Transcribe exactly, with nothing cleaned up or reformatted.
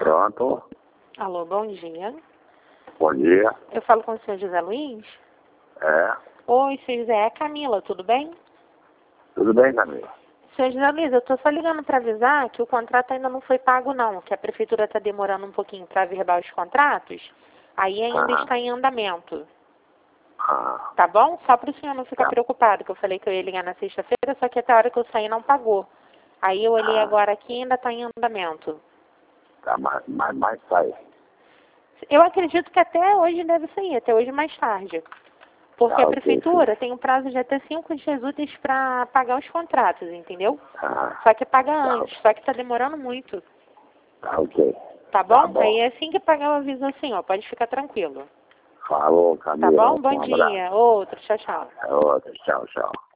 Pronto. Alô, bom dia. Bom dia. Eu falo com o senhor José Luiz? É. Oi, senhor José, é a Camila, tudo bem? Tudo bem, Camila? Senhor José Luiz, eu estou só ligando para avisar que o contrato ainda não foi pago não, que a prefeitura está demorando um pouquinho para averbar os contratos, aí ainda Ah. está em andamento. Ah. Tá bom? Só para o senhor não ficar Tá. preocupado, que eu falei que eu ia ligar na sexta-feira, só que até a hora que eu saí não pagou. Aí eu olhei Ah. agora aqui e ainda está em andamento. Tá, mas, mas, mas sai. Eu acredito que até hoje deve sair, até hoje mais tarde. Porque Tá, a ok, prefeitura sim. tem um prazo de até cinco dias úteis para pagar os contratos, entendeu? Ah. Só que paga Tá, antes, só que está demorando muito. tá ok. Tá bom? Tá bom. Aí assim que pagar eu aviso o senhor, pode ficar tranquilo. Falou, Tá Camila. bom? Bom Um abraço. dia. Outro, tchau, tchau. Outra. Tchau, tchau.